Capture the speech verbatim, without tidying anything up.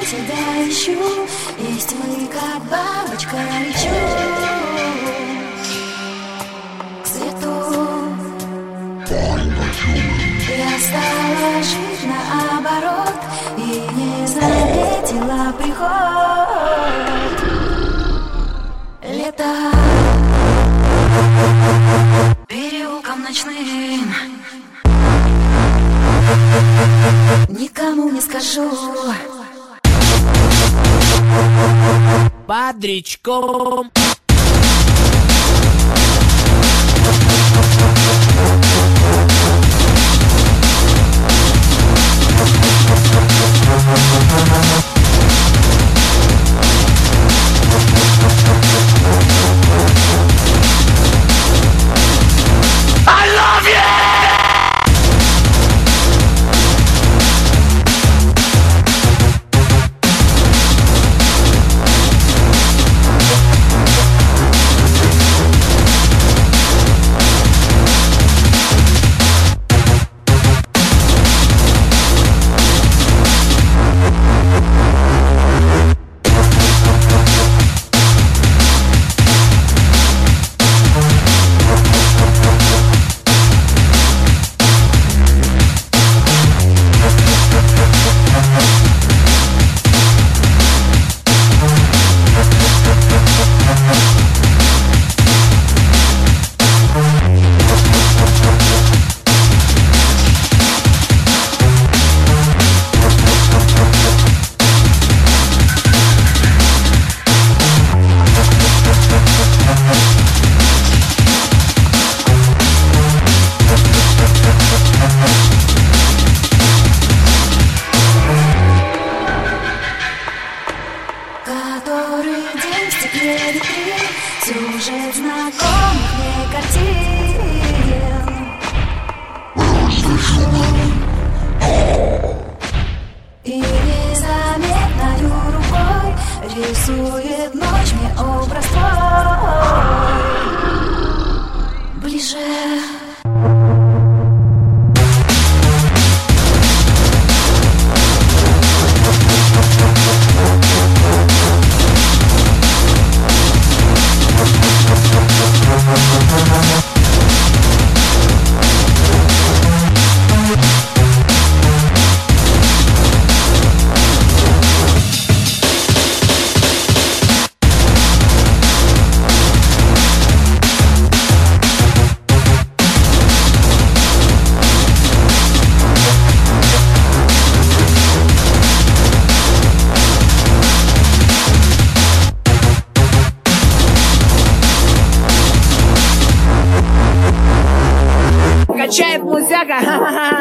тебя ищу, из тьмы, как бабочка, лечу к свету. Я стала жить наоборот и не заметила приход лета. Переулком ночным никому не скажу. Под речком I love you! Который день в стекле витрин, сюжет знакомых мне картин. И незаметною рукой рисует ночь мне образ твой ближе. качает музяка, ха-ха-ха.